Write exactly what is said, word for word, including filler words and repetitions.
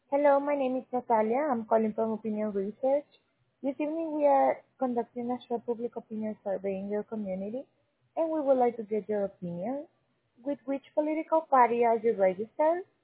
Hello, my name is Natalia. I'm calling from Opinion Research. This evening we are conducting a short public opinion survey in your community, and we would like to get your opinion. With which political party are you registered?